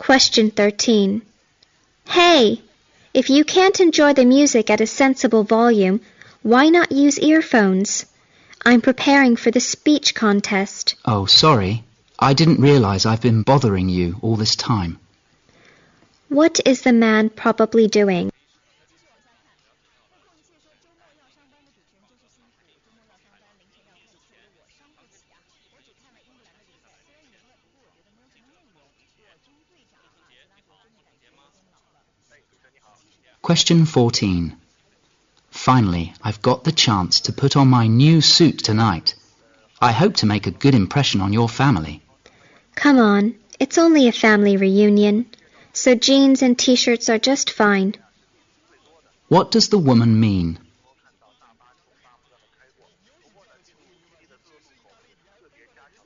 Question 13. Hey! If you can't enjoy the music at a sensible volume, why not use earphones? I'm preparing for the speech contest. Oh, sorry. I didn't realize I've been bothering you all this time. What is the man probably doing? Question 14. Finally, I've got the chance to put on my new suit tonight. I hope to make a good impression on your family. Come on, it's only a family reunion, so jeans and t-shirts are just fine. What does the woman mean?